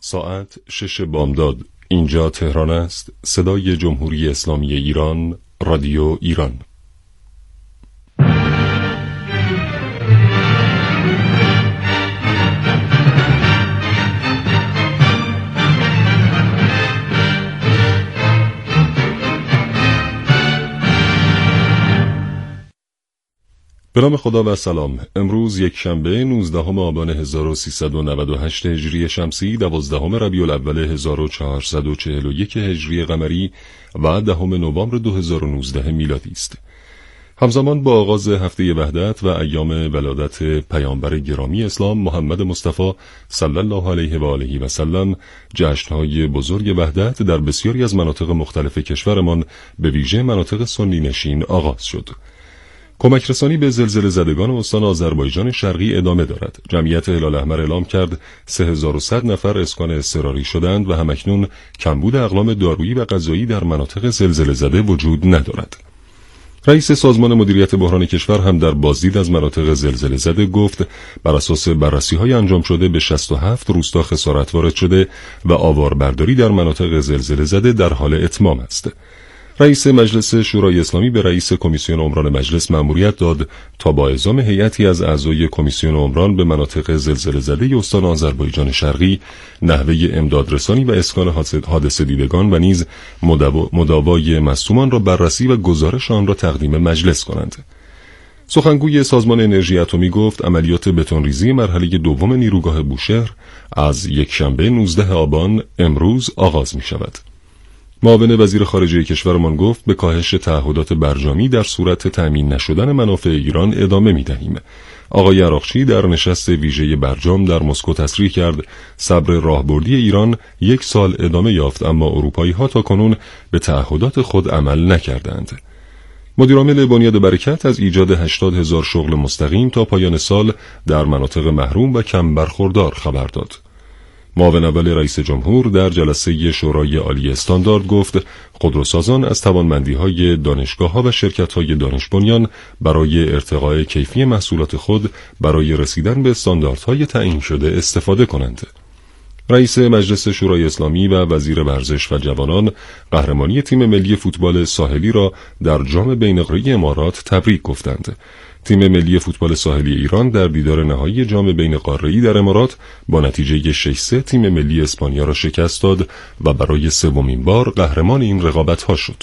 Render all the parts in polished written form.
ساعت 6 بامداد. اینجا تهران است. صدای جمهوری اسلامی ایران، رادیو ایران. به نام خدا و سلام. امروز یک شنبه 19 آبان 1398 هجری شمسی، 12 ربیع الاول 1441 هجری قمری و 10 نوامبر 2019 میلادی است. همزمان با آغاز هفته وحدت و ایام ولادت پیامبر گرامی اسلام محمد مصطفی صلی الله علیه و آله و سلم، جشن‌های بزرگ وحدت در بسیاری از مناطق مختلف کشورمان به ویژه مناطق سنی نشین آغاز شد. کمک رسانی به زلزله زدگان استان آذربایجان شرقی ادامه دارد. جمعیت هلال احمر اعلام کرد 3100 نفر اسکان اضطراری شدند و همکنون کمبود اقلام دارویی و غذایی در مناطق زلزله زده وجود ندارد. رئیس سازمان مدیریت بحران کشور هم در بازدید از مناطق زلزله زده گفت بر اساس بررسی‌های انجام شده به 67 روستا خسارت وارد شده و آواربرداری در مناطق زلزله زده در حال اتمام است. رئیس مجلس شورای اسلامی به رئیس کمیسیون عمران مجلس مأموریت داد تا با اعزام هیئتی از اعضای کمیسیون عمران به مناطق زلزله زده استان آذربایجان شرقی نحوه امدادرسانی و اسکان حادثه دیدگان و نیز مداوای مصدومان را بررسی و گزارش آن را تقدیم مجلس کنند. سخنگوی سازمان انرژی اتمی گفت عملیات بتونریزی مرحله دوم نیروگاه بوشهر از یکشنبه 19 آبان امروز آغاز می شود. معاون وزیر خارجه کشورمان گفت به کاهش تعهدات برجامی در صورت تأمین نشدن منافع ایران ادامه می‌دهیم. آقای عراقچی در نشست ویژه برجام در مسکو تصریح کرد صبر راهبردی ایران 1 سال ادامه یافت، اما اروپایی‌ها تاکنون به تعهدات خود عمل نکردند. مدیرعامل بنیاد برکت از ایجاد 80,000 شغل مستقیم تا پایان سال در مناطق محروم و کم برخوردار خبر داد. معاون اول رئیس جمهور در جلسه شورای عالی استاندارد گفت خودروسازان از توانمندی‌های دانشگاه‌ها و شرکت‌های دانش بنیان برای ارتقاء کیفی محصولات خود برای رسیدن به استانداردهای تعیین شده استفاده کنند. رئیس مجلس شورای اسلامی و وزیر ورزش و جوانان قهرمانی تیم ملی فوتبال ساحلی را در جام بین‌النهرینی امارات تبریک گفتند. تیم ملی فوتبال ساحلی ایران در دیدار نهایی جام بین قاره‌ای در امارات با نتیجه 6-3 تیم ملی اسپانیا را شکست داد و برای 3مین بار قهرمان این رقابت‌ها شد.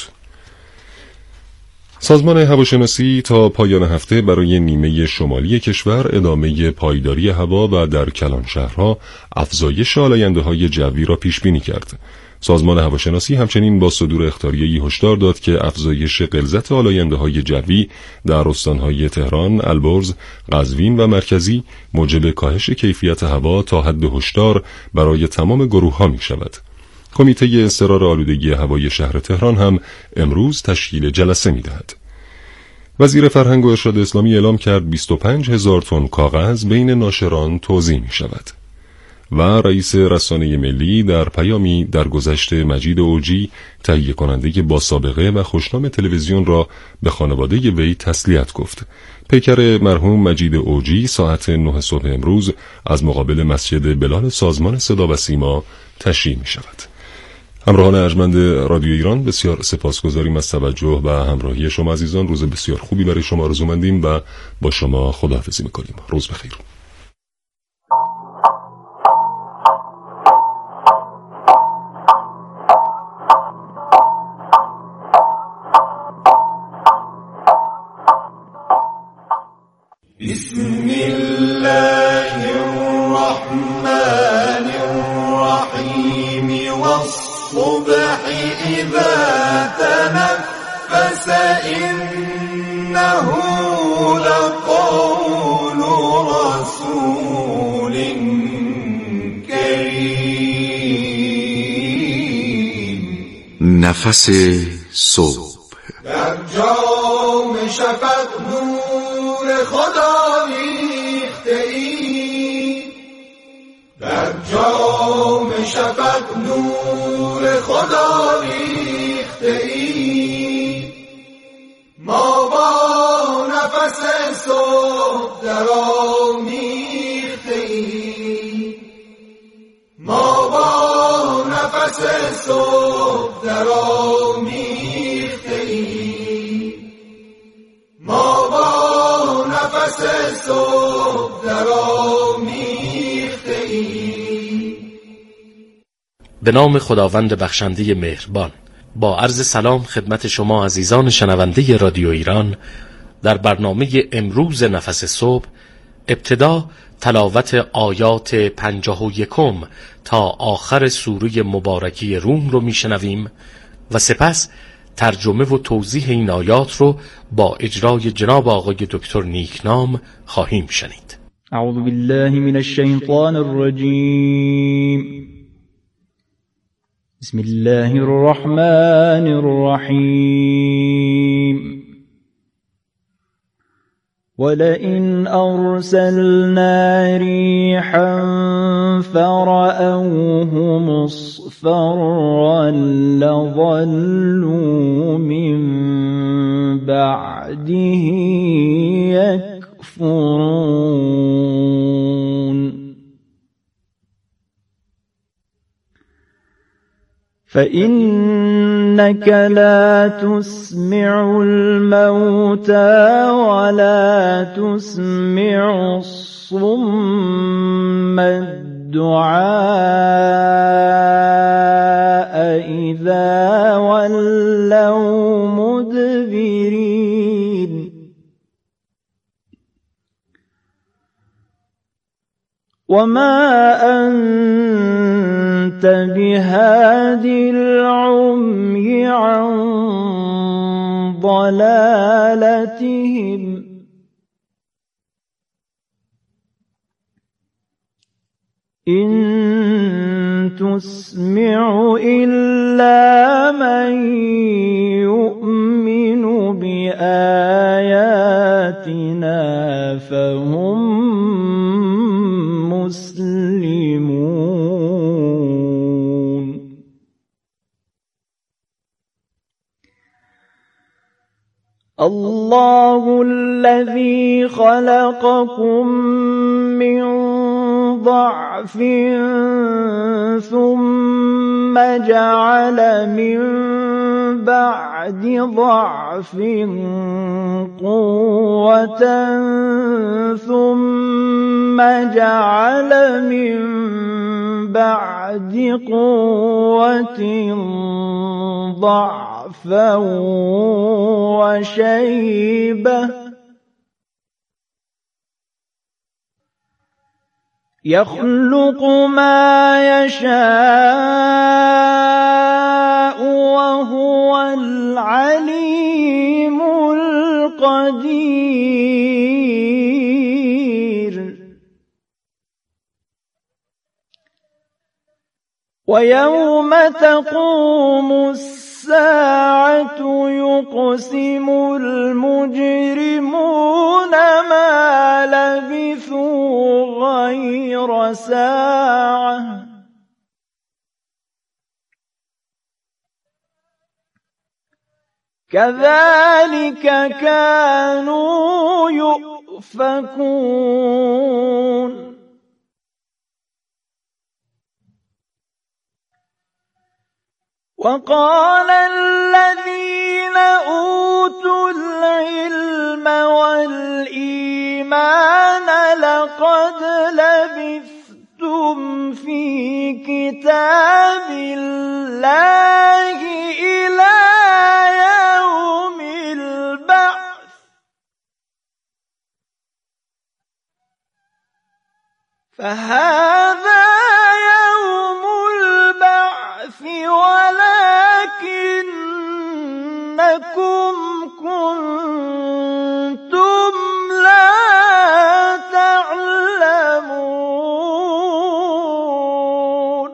سازمان هواشناسی تا پایان هفته برای نیمه شمالی کشور ادامه پایداری هوا و در کلان شهرها افزایش آلاینده‌های جوی را پیش بینی کرد. سازمان هواشناسی همچنین با صدور اخطاریه‌ای هشدار داد که افزایش غلظت آلاینده‌های جوی در استان‌های تهران، البرز، قزوین و مرکزی موجب کاهش کیفیت هوا تا حد هشدار برای تمام گروه‌ها می‌شود. کمیته اضطرار آلودگی هوای شهر تهران هم امروز تشکیل جلسه می‌دهد. وزیر فرهنگ و ارشاد اسلامی اعلام کرد 25,000 تن کاغذ بین ناشران توزیع می‌شود. و رئیس رسانه ملی در پیامی درگذشت مجید اوجی تهیه کننده با سابقه و خوشنام تلویزیون را به خانواده وی تسلیت گفت. پیکر مرحوم مجید اوجی ساعت 9 صبح امروز از مقابل مسجد بلال سازمان صدا و سیما تشییع می شود. همراهان ارجمند رادیو ایران، بسیار سپاسگزاریم از توجه و همراهی شما عزیزان. روز بسیار خوبی برای شما آرزومندیم و با شما خداحافظی می‌کنیم. روز بخیر. بسم الله الرحمن الرحیم والصبح اذا تنفس انه لقول رسول کریم. نفس صبح در جام شفق نور خدا ریخته ای، در جام شفق نور خدا ریخته ای، ما با نفس صبح درآمیخته ای، ما با نفس صبح درآمیخته ایم، ما با نفس صبح درآمیخته ایم. به نام خداوند بخشنده مهربان. با عرض سلام خدمت شما عزیزان شنونده رادیو ایران. در برنامه امروز نفس صبح ابتدا تلاوت آیات 51 تا آخر سوره مبارکی روم رو میشنویم و سپس ترجمه و توضیح این آیات رو با اجرای جناب آقای دکتر نیکنام خواهیم شنید. اعوذ بالله من الشیطان الرجیم. بسم الله الرحمن الرحیم. ولئن أرسلنا ريحا فرأوه مصفرا لظلوا من بعده يكفرون فإنك لا تسمع الموتى ولا تسمع الصم الدعاء إذا ولوا مدبرين وما أنت بهاد العمي عن ضلالتهم إن تسمع إلا من يؤمن بآياتنا فهم مسلمون. الله الذي خلقكم من ضعف ثم جعل من بعد ضعف قوة ثم جعل من بعد قوة ضعفا وشيبة يخلق ما يشاء وهو العليم القدير. ويوم تقوم الساعة يقسم المجرمون ما لبثوا غير ساعة كذلك كانوا يؤفكون. وقال الذين أوتوا العلم والإيمان لقد لبثتم في كتاب الله إلى يوم البعث فهذا يوم البعث ولكنكم كنتم لا تعلمون.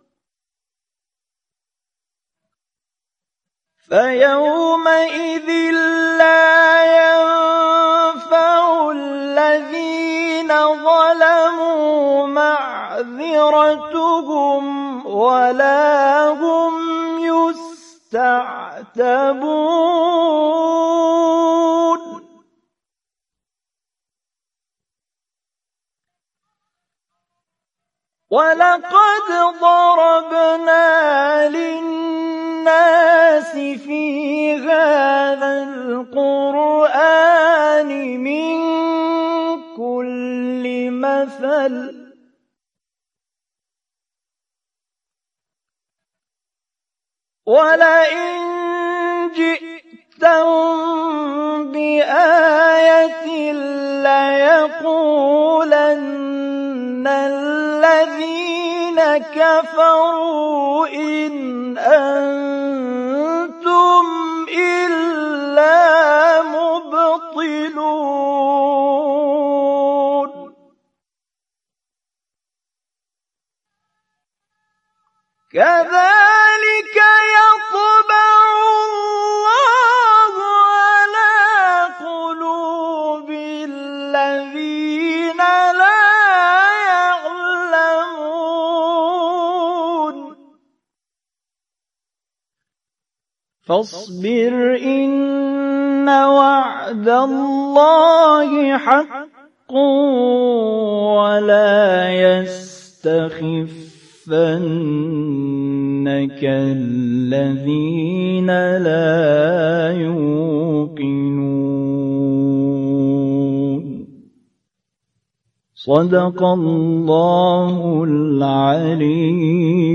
فيومئذ لا ينفع الذين ظلموا معذرتهم ولا هم يستعتبون. ولقد ضربنا للناس في هذا القرآن من كل مثل ولئن جئتهم بآية ليقولن الذين كفروا إن أنتم إلا مبطلون كذلك يطبع الله على قلوب الذين لا يعلمون فاصبر إن وعد الله حق ولا يستخفنك الذين لا يوقنون صدق الله العلي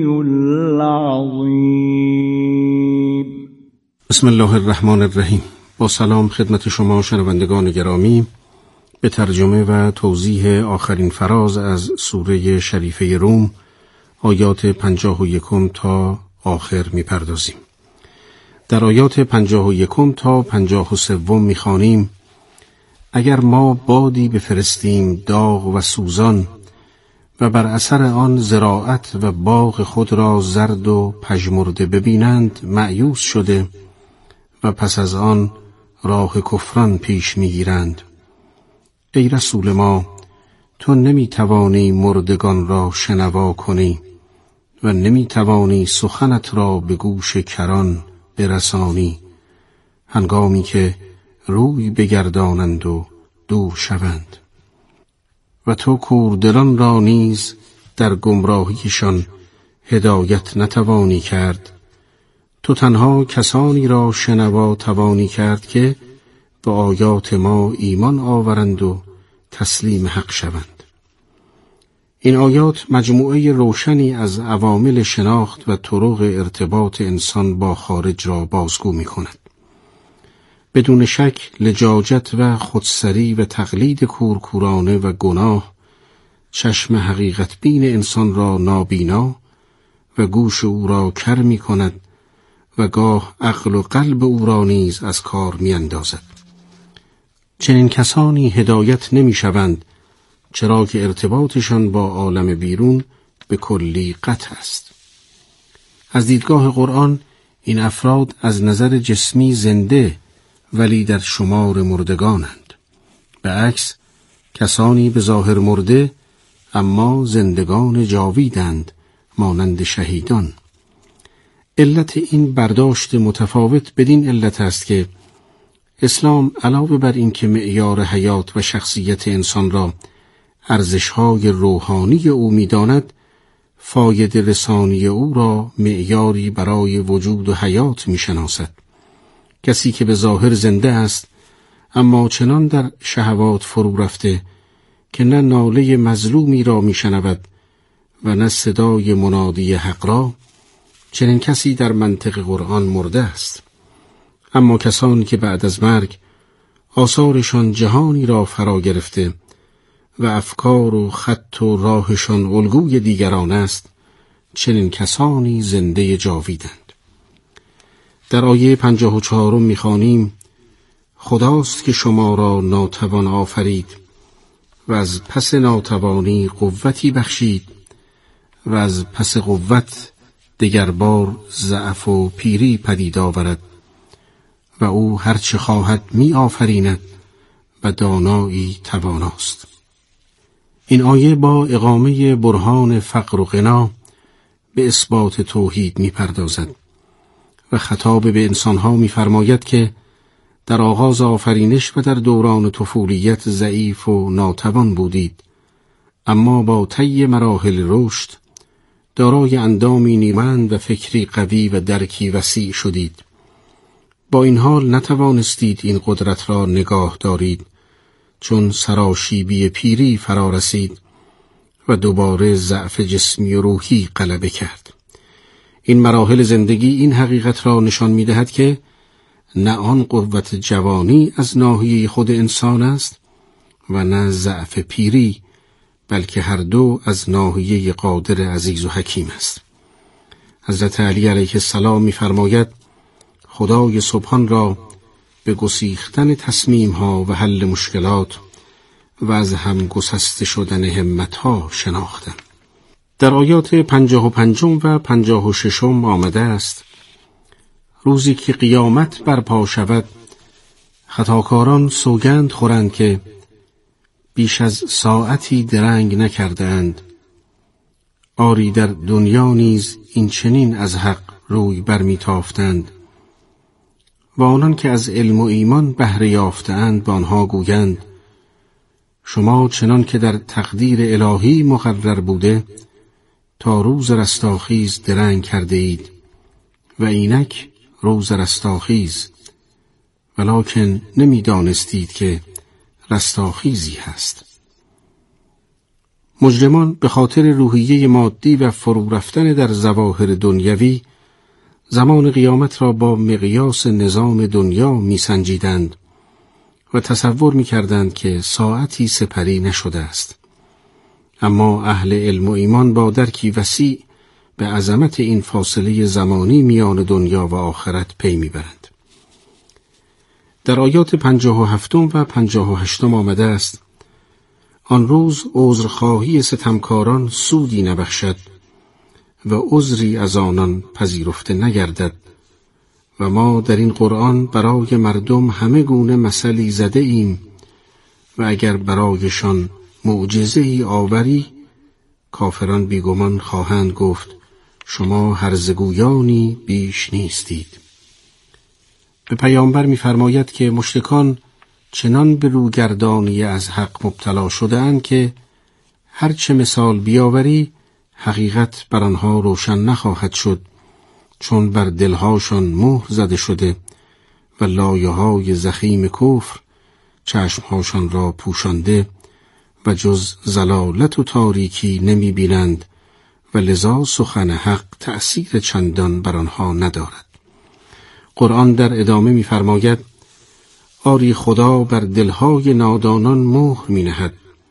العظيم. بسم الله الرحمن الرحیم. با سلام خدمت شما شنوندگان گرامی، به ترجمه و توضیح آخرین فراز از سوره شریفه روم آیات 51 تا آخر می‌پردازیم. در آیات 51 تا 53 می‌خوانیم: اگر ما بادی بفرستیم داغ و سوزان و بر اثر آن زراعت و باغ خود را زرد و پژمرده ببینند مأیوس شده و پس از آن راه کفران پیش می‌گیرند. ای رسول ما، تو نمی‌توانی مردگان را شنوا کنی و نمی‌توانی سخنت را به گوش کران برسانی هنگامی که روی بگردانند و دور شوند. و تو کوردلان را نیز در گمراهیشان هدایت نتوانی کرد. تو تنها کسانی را شنوا توانی کرد که به آیات ما ایمان آورند و تسلیم حق شوند. این آیات مجموعه روشنی از عوامل شناخت و طرق ارتباط انسان با خارج را بازگو می کند. بدون شک لجاجت و خودسری و تقلید کورکورانه و گناه چشم حقیقت بین انسان را نابینا و گوش او را کر می کند و گاه عقل و قلب او را نیز از کار می اندازد. چنین کسانی هدایت نمی شوند، چرا که ارتباطشان با عالم بیرون به کلی قطع است. از دیدگاه قرآن این افراد از نظر جسمی زنده ولی در شمار مردگانند. به عکس کسانی به ظاهر مرده اما زندگان جاویدند، مانند شهیدان. علت این برداشت متفاوت بدین علت است که اسلام علاوه بر این که معیار حیات و شخصیت انسان را ارزش‌های روحانی او می‌داند، فایده رسانی او را معیاری برای وجود و حیات می‌شناسد. کسی که به ظاهر زنده است اما چنان در شهوات فرو رفته که نه ناله مظلومی را می‌شنود و نه صدای منادی حق را، چنین کسی در منطق قرآن مرده است. اما کسانی که بعد از مرگ آثارشان جهانی را فرا گرفته و افکار و خط و راهشان الگوی دیگران است، چنین کسانی زنده جاویدند. در آیه 54 می‌خوانیم: خداست که شما را ناتوان آفرید و از پس ناتوانی قوتی بخشید و از پس قوت دگر بار ضعف و پیری پدید آورد و او هر چه خواهد می آفریند و دانایی تواناست. این آیه با اقامه برهان فقر و غنا به اثبات توحید می پردازد و خطاب به انسانها می فرماید که در آغاز آفرینش و در دوران طفولیت ضعیف و ناتوان بودید، اما با طی مراحل رشد دارای اندامی نیرومند و فکری قوی و درکی وسیع شدید. با این حال نتوانستید این قدرت را نگاه دارید، چون سراشیبی پیری فرا رسید و دوباره ضعف جسمی و روحی غلبه کرد. این مراحل زندگی این حقیقت را نشان می‌دهد که نه آن قوت جوانی از ناحیه خود انسان است و نه ضعف پیری، بلکه هر دو از ناحیه قادر عزیز و حکیم است. حضرت علی علیه السلام می‌فرماید خدای سبحان را به گسیختن تصمیم‌ها و حل مشکلات و از هم گسسته شدن همت‌ها شناختم. در آیات 55 و 56 آمده است روزی که قیامت برپا شود خطاکاران سوگند خورند که بیش از ساعتی درنگ نکردند. آری در دنیا نیز این چنین از حق روی برمیتافتند و آنان که از علم و ایمان بهره یافته‌اند با آنها گویند شما چنان که در تقدیر الهی مقرر بوده تا روز رستاخیز درنگ کرده اید و اینک روز رستاخیز، ولکن نمی‌دانستید که رستاخیزی هست. مجرمان به خاطر روحیه مادی و فرو رفتن در ظواهر دنیوی زمان قیامت را با مقیاس نظام دنیا می‌سنجیدند و تصور می‌کردند که ساعتی سپری نشده است. اما اهل علم و ایمان با درکی وسیع به عظمت این فاصله زمانی میان دنیا و آخرت پی می‌برند. در آیات 57 و 58 آمده است آن روز عذرخواهی ستمکاران سودی نبخشد و عذری از آنان پذیرفته نگردد و ما در این قرآن برای مردم همه گونه مثلی زده ایم و اگر برایشان معجزه‌ای آوری کافران بیگمان خواهند گفت شما هرزگویانی بیش نیستید. به پیامبر می‌فرماید که مشرکان چنان به روگردانی از حق مبتلا شده‌اند که هر چه مثال بیاوری حقیقت بر آنها روشن نخواهد شد، چون بر دلهاشان مهر زده شده و لایه‌های ضخیم کفر چشمهاشان را پوشانده و جز ضلالت و تاریکی نمی بینند و لذا سخن حق تأثیر چندان بر آنها ندارد. قرآن در ادامه می فرماید آری خدا بر دلهای نادانان مهر می نهد،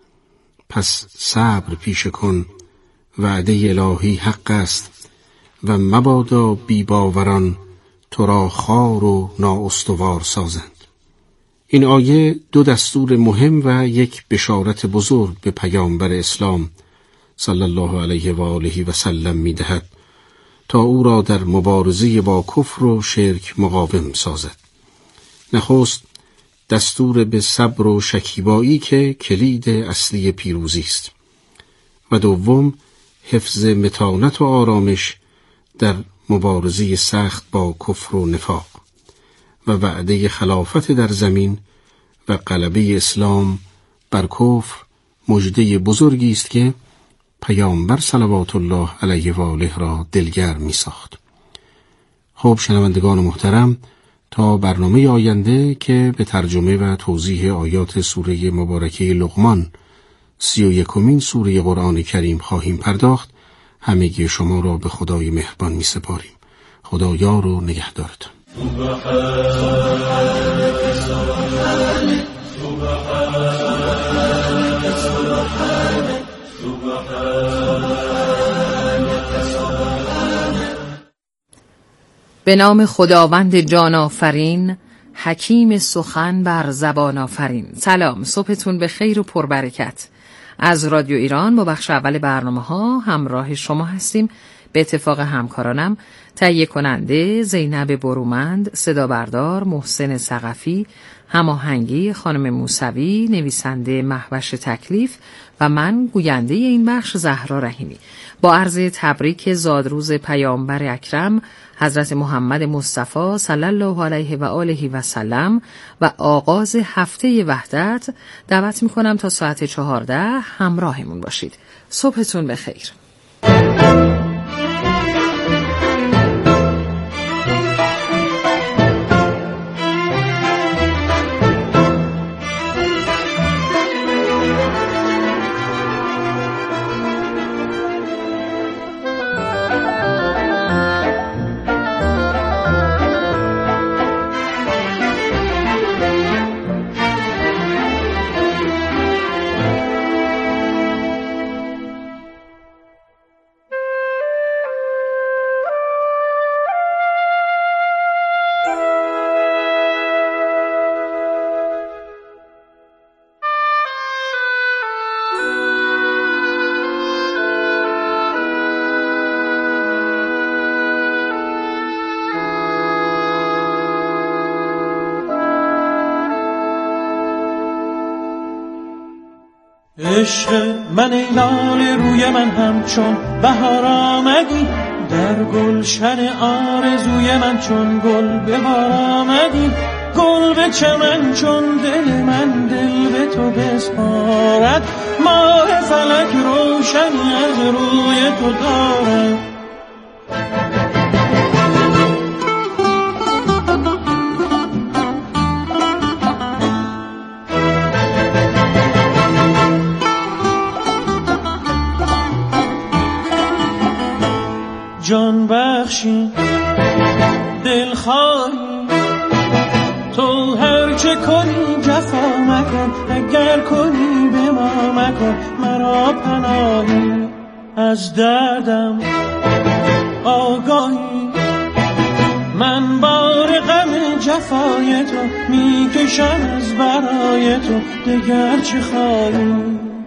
پس صبر پیشه کن، وعده الهی حق است و مبادا بی‌باوران تو را خوار و نااستوار سازند. این آیه دو دستور مهم و یک بشارت بزرگ به پیامبر اسلام صلی الله علیه و آله و سلم می دهد تا او را در مبارزه با کفر و شرک مقاوم سازد. نخست دستور به صبر و شکیبایی که کلید اصلی پیروزی است و دوم حفظ متانت و آرامش در مبارزه سخت با کفر و نفاق و وعده خلافت در زمین و غلبه اسلام بر کفر مژده بزرگی است که پیامبر صلوات الله علیه و آله را دلگرم می ساخت. خب شنوندگان محترم، تا برنامه آینده که به ترجمه و توضیح آیات سوره مبارکه لقمان 31مین سوره قرآن کریم خواهیم پرداخت، همگی شما را به خدای مهربان می سپاریم. خدا یار و نگهدارتان. به نام خداوند جان آفرین، حکیم سخن بر زبان آفرین. سلام، صبحتون به خیر و پربرکت. از رادیو ایران با بخش اول برنامه ها همراه شما هستیم. به اتفاق همکارانم تهیه کننده زینب برومند، صدا بردار محسن ثقفی، هماهنگی خانم موسوی، نویسنده مهوش تکلیف و من گوینده این بخش زهرا رحیمی با عرض تبریک زادروز پیامبر اکرم حضرت محمد مصطفی صلی الله علیه و آله و سلم و آغاز هفته وحدت دعوت می‌کنم تا ساعت 14 همراهمون باشید. صبحتون بخیر. عشق من ای لاله روی من همچون بهار آمدی، در گلشن آرزوی من چون گل به بار آمدی، گل به چمن چون دل من دل به تو بسپارد، ماه فلک روشنی از روی تو دارد. جان بخشی دلخواهی تو هرچه کنی جفا مکن، اگر کنی به ما مکن، مرا پناهی از دردم آگاهی، من بار غم جفای تو میکشم از برای تو، دگر چه خواهی؟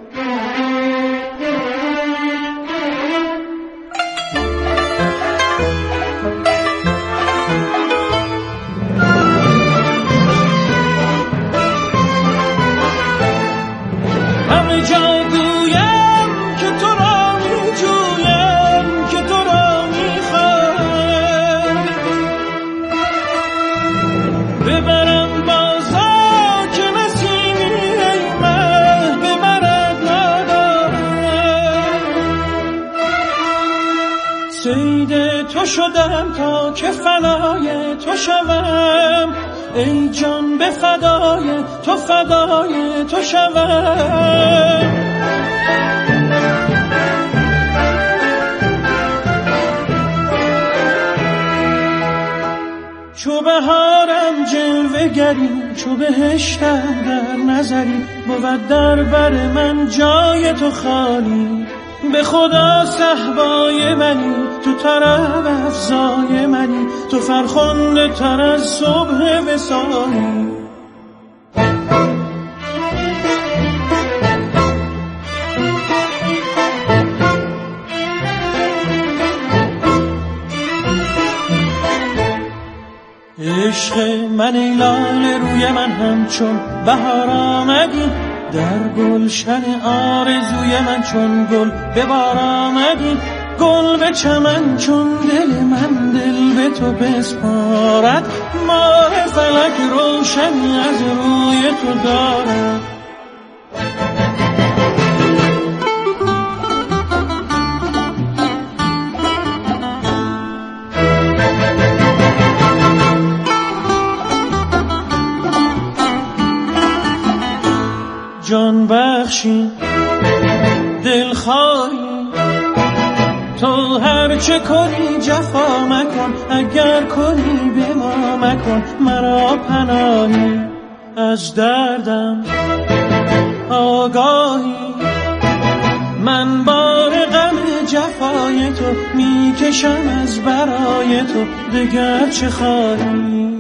تو شدم تا که فدای تو شوم، ای جان به فدای تو شوم. چو بهارم جلوه گری، چو بهشتم در نظری، بود در بر من جای تو خالی، به خدا صحبای منی، تو طرب افزای منی، تو فرخنده تر از صبح وصالی. عشق من ای لاله روی من همچون بهار آمدی، در گلشن آرزوی من چون گل به بار آمدی، گل به چمن چون دل من دل به تو بسپارد، ماه فلک روشنی از روی تو دارد. جان بخشی دلخواهی تو هرچه کنی جفا مکن، اگر کنی به ما مکن، مرا پناهی از دردم آگاهی، من بار غم جفای تو میکشم از برای تو، دگر چه خواهی؟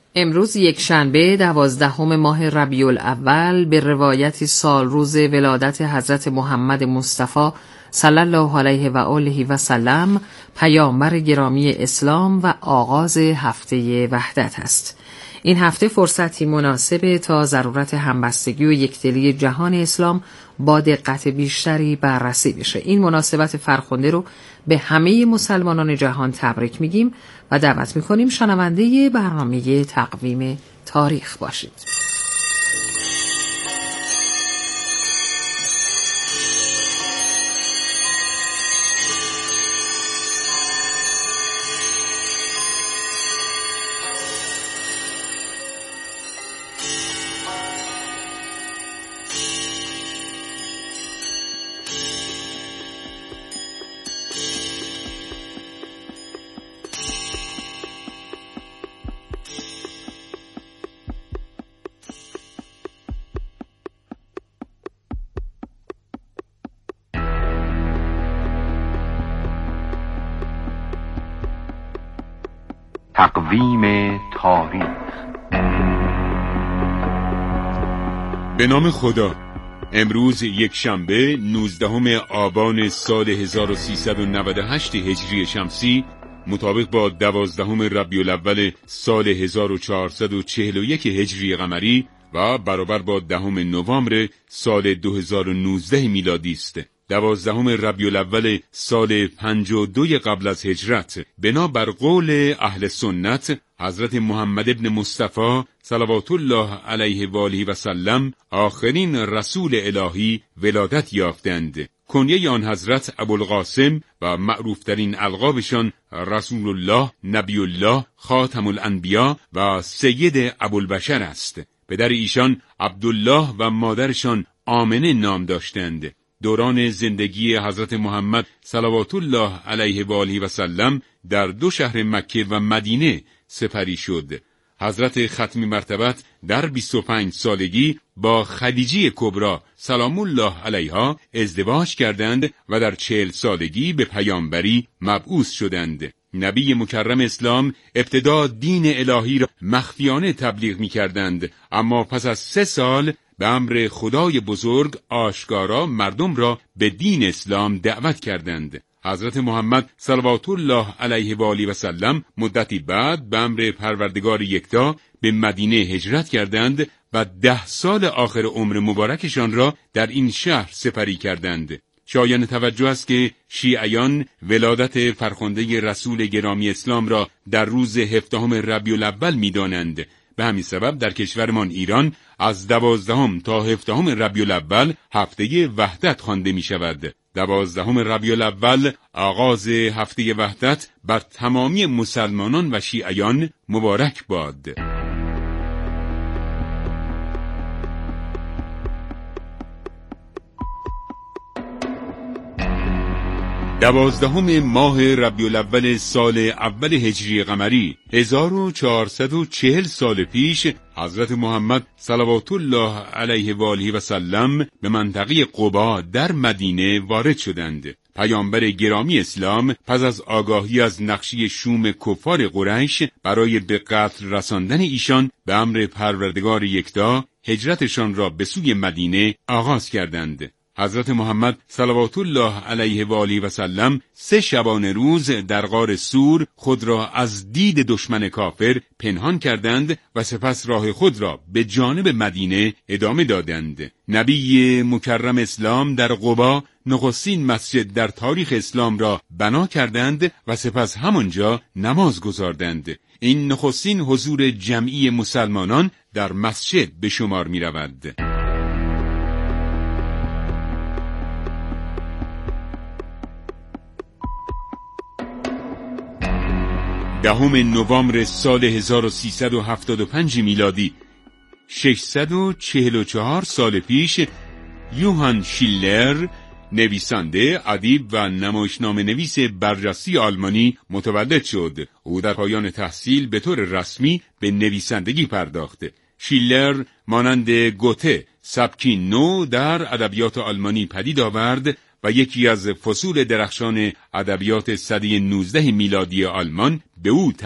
امروز یک شنبه 12 ماه ربیع الاول به روایت سالروز ولادت حضرت محمد مصطفی صلی الله علیه و آله و سلم پیامبر گرامی اسلام و آغاز هفته وحدت است. این هفته فرصتی مناسب تا ضرورت همبستگی و یکدلی جهان اسلام با دقت بیشتری بررسی بشه. این مناسبت فرخنده رو به همه مسلمانان جهان تبریک میگیم و دعوت میکنیم شنونده برنامه تقویم تاریخ باشید. تقویم تاریخ. به نام خدا. امروز یک شنبه 19 آبان سال 1398 هجری شمسی مطابق با 12 ربیع الاول سال 1441 هجری قمری و برابر با 10 نوامبر سال 2019 میلادی است. 12 ربیع الاول سال 52 قبل از هجرت بنا بر قول اهل سنت حضرت محمد ابن مصطفی صلوات الله علیه و آله و سلم آخرین رسول الهی ولادت یافتند. کنیه آن حضرت ابوالقاسم و معروفترین القابشان رسول الله، نبی الله، خاتم الانبیا و سید ابوالبشر است. پدر ایشان عبدالله و مادرشان آمنه نام داشتند. دوران زندگی حضرت محمد صلوات الله علیه و آله و سلم در 2 شهر مکه و مدینه سپری شد. حضرت ختمی مرتبت در 25 سالگی با خدیجه کبری سلام الله علیها ازدواج کردند و در 40 سالگی به پیامبری مبعوث شدند. نبی مکرم اسلام ابتدا دین الهی را مخفیانه تبلیغ می کردند، اما پس از 3 سال به امر خدای بزرگ آشکارا مردم را به دین اسلام دعوت کردند. حضرت محمد صلوات الله علیه و آله و سلم مدتی بعد به امر پروردگار یکتا به مدینه هجرت کردند و 10 سال آخر عمر مبارکشان را در این شهر سپری کردند. شایان توجه است که شیعیان ولادت فرخنده رسول گرامی اسلام را در روز 17 ربیع الاول می‌دانند. به همین سبب در کشورمان ایران از 12 تا 17 ربیع الاول هفته وحدت خوانده می شود. 12 ربیع الاول آغاز هفته وحدت بر تمامی مسلمانان و شیعیان مبارک باد. 12 ماه ربیع الاول سال اول هجری قمری 1440 سال پیش حضرت محمد صلوات الله علیه و آله و سلم به منطقه قبا در مدینه وارد شدند. پیامبر گرامی اسلام پس از آگاهی از نقشه شوم کفار قریش برای به قتل رساندن ایشان به امر پروردگار یکتا هجرتشان را به سوی مدینه آغاز کردند. حضرت محمد صلوات الله علیه و آله و سلم 3 شبانه روز در غار سور خود را از دید دشمن کافر پنهان کردند و سپس راه خود را به جانب مدینه ادامه دادند. نبی مکرم اسلام در قبا نخستین مسجد در تاریخ اسلام را بنا کردند و سپس همانجا نماز گزاردند. این نخستین حضور جمعی مسلمانان در مسجد به شمار می رود. 10 نوامبر سال 1375 میلادی 644 سال پیش یوهان شیلر نویسنده، ادیب و نمایشنامه نویس برجسته آلمانی متولد شد. او در پایان تحصیل به طور رسمی به نویسندگی پرداخت. شیلر مانند گوته سبکی نو در ادبیات آلمانی پدید آورد و یکی از فصول درخشان ادبیات سده 19 میلادی آلمان به او